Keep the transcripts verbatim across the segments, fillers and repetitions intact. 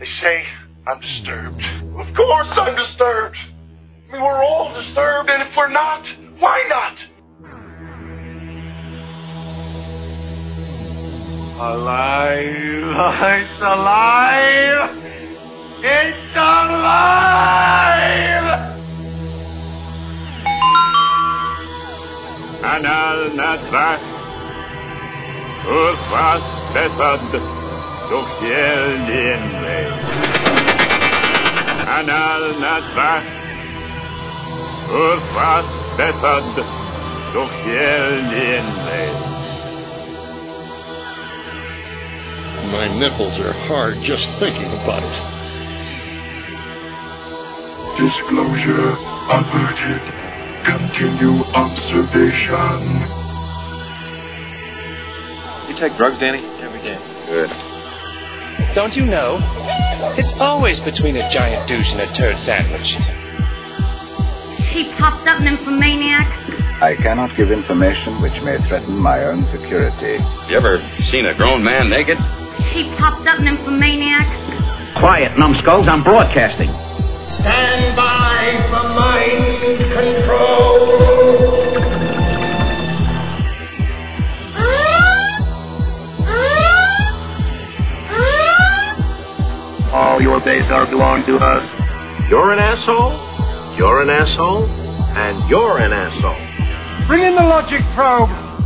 They say I'm disturbed. Of course I'm disturbed. I mean, we're all disturbed, and if we're not, why not? Alive! It's alive! It's alive! Anal nadwas, ur was bessert, durch den Weg. Anal nadwas, ur was bessert, durch den Weg. My nipples are hard just thinking about it. Disclosure averted. Continue observation. You take drugs, Danny? Every day. Good. Don't you know? It's always between a giant douche and a turd sandwich. She popped up nymphomaniac. I cannot give information which may threaten my own security. You ever seen a grown man naked? She popped up nymphomaniac. Quiet, numbskulls, I'm broadcasting. Stand by for mind control. All your base are belong to us. You're an asshole, you're an asshole, and you're an asshole. Bring in the logic probe.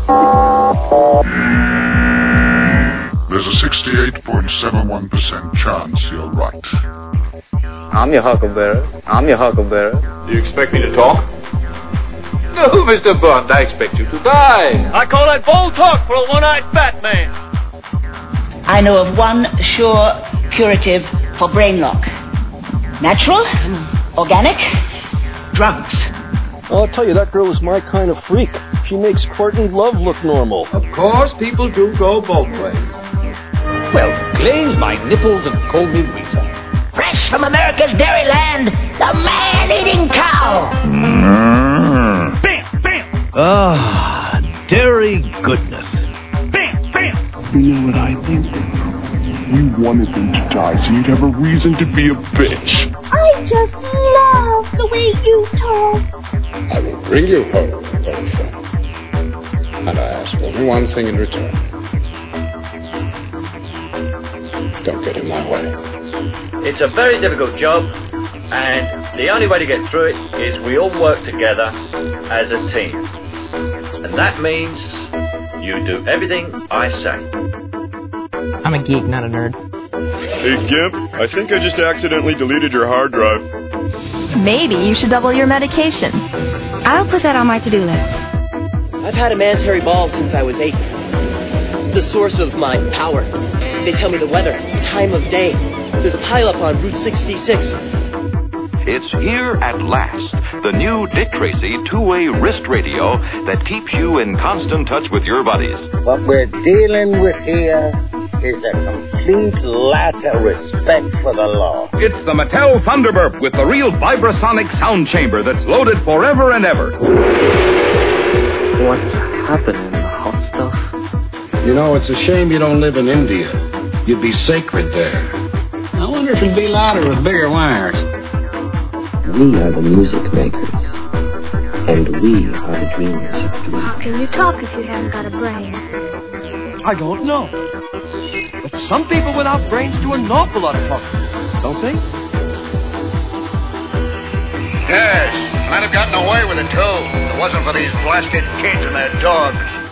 There's a sixty-eight point seven one percent chance you're right. I'm your huckleberry. I'm your huckleberry. Do you expect me to talk? No, Mister Bond, I expect you to die. I call that bold talk for a one-eyed fat man. I know of one sure curative for brain lock. Natural, organic, drugs. Well, I'll tell you, that girl is my kind of freak. She makes courting love look normal. Of course, people do go both ways. Well, glaze my nipples and call me Rita. Fresh from America's dairy land, the man-eating cow. Mm. Bam, bam. Ah, dairy goodness. Bam, bam. You know what I think? You wanted them to die so you'd have a reason to be a bitch. I just love the way you talk. I will bring you home, old friend. And I ask only one thing in return. Don't get in my way. It's a very difficult job, and the only way to get through it is we all work together as a team. And that means you do everything I say. I'm a geek, not a nerd. Hey, Gimp, I think I just accidentally deleted your hard drive. Maybe you should double your medication. I'll put that on my to-do list. I've had a man's hairy balls since I was eight. It's the source of my power. They tell me the weather, time of day. There's a pileup on Route sixty-six. It's here at last, the new Dick Tracy two-way wrist radio that keeps you in constant touch with your buddies. What we're dealing with here is a complete lack of respect for the law. It's the Mattel Thunderbird with the real vibrasonic sound chamber that's loaded forever and ever. What happened in the hot stuff? You know, it's a shame you don't live in India. You'd be sacred there. I wonder if it'd be louder with bigger wires. We are the music makers. And we are the dreamers. How can you talk if you haven't got a brain? I don't know. But some people without brains do an awful lot of talking, don't they? Yes, might have gotten away with it, too. If it wasn't for these blasted kids and their dogs.